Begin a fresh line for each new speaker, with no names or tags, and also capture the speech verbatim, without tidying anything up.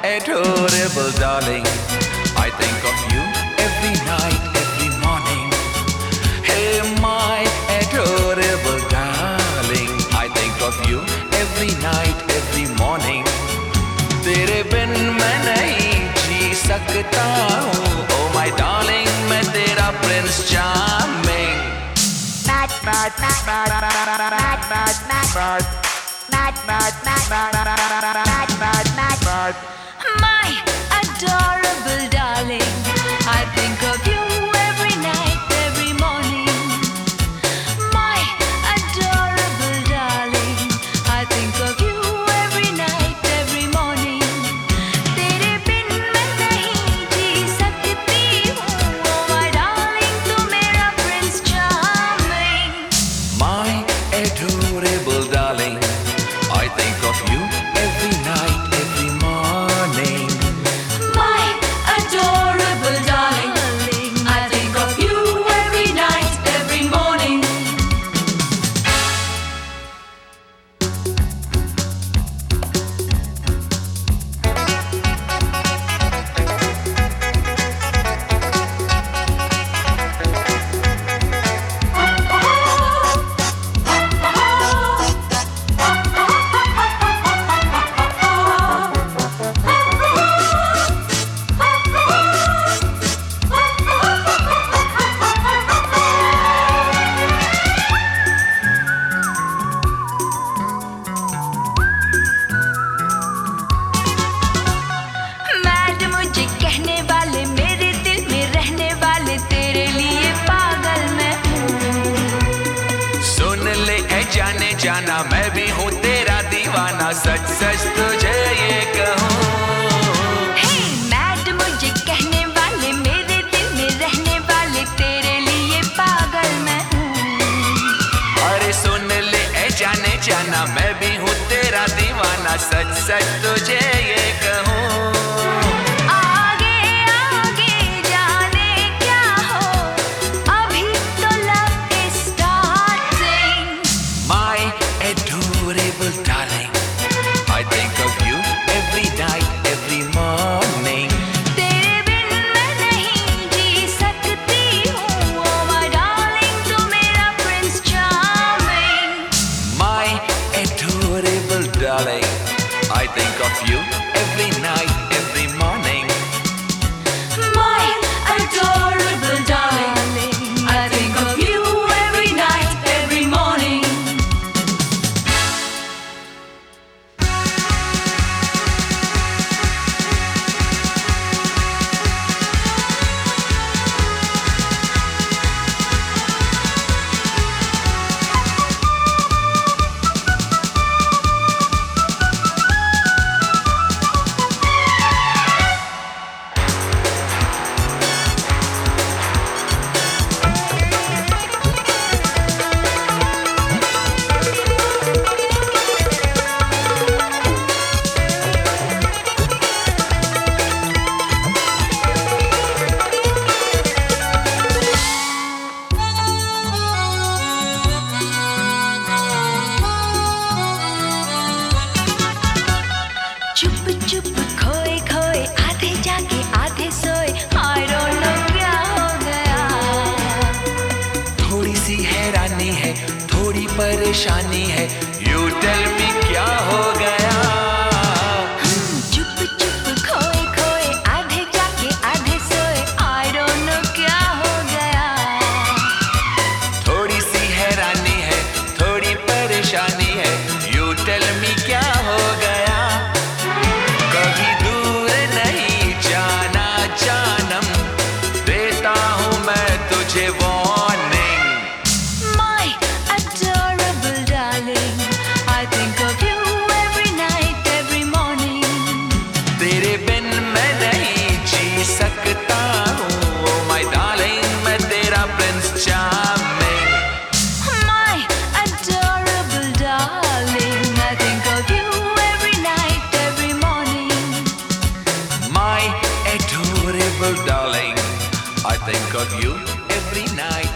adorable darling, I think of you every night, every morning. Hey, my adorable darling, I think of you every night, every morning. तेरे बिन मैं नहीं जी सकता हूँ, oh my darling, मैं तेरा Prince Charming. Mad, mad, mad, mad, mad, mad, mad, mad, mad, mad, mad, mad, mad.
My adorable darling, I think of you every night, every morning. My adorable darling, I think of you every night, every morning. तेरे बिन मैं नहीं जी सकती हूँ, oh my darling, तू मेरा Prince Charming.
My adorable darling, I think of you every night, every morning.
My adorable darling, I think of you every night, every morning. Mad मुझे कहने वाले, मेरे दिल में रहने वाले, तेरे लिए पागल मैं हूँ.
सुन ले ऐ जाने जाना, मैं भी हूँ तेरा दीवाना, सच सच तुझे ये कहूँ.
हे मैड मुझे कहने वाले, मेरे दिल में रहने वाले, तेरे लिए पागल मैं हूँ.
अरे सुन ले ऐ जाने जाना, मैं भी हूँ तेरा दीवाना, सच सच तुझे ये कहूँ.
आगे आगे जाने क्या हो, अभी तो love is starting.
My adorable darling, I think of you every night, every morning.
तेरे बिन मैं नहीं जी सकती हूँ, oh my darling, तू मेरा Prince Charming.
My adorable darling, I think of you every night, every morning.
My adorable darling, I think of you every night, every morning. चुप चुप खोए खोए, आधे जागे आधे सोए, I don't know क्या हो गया.
थोड़ी सी हैरानी है, थोड़ी परेशानी है, you tell me क्या हो गया.
चुप चुप खोए खोए, आधे जागे आधे सोए, I don't know क्या हो गया.
थोड़ी सी हैरानी है, थोड़ी परेशानी है, you tell me क्या हो गया. कभी दूर नहीं जाना जानम, देता हूँ मैं तुझे warning.
My adorable darling, I think of you every night, every morning.
तेरे बिन मैं नहीं जी सकता हूँ, oh my darling, मैं तेरा Prince Charming.
My adorable darling, I think of you every night, every morning.
My adorable darling, I think of you every night,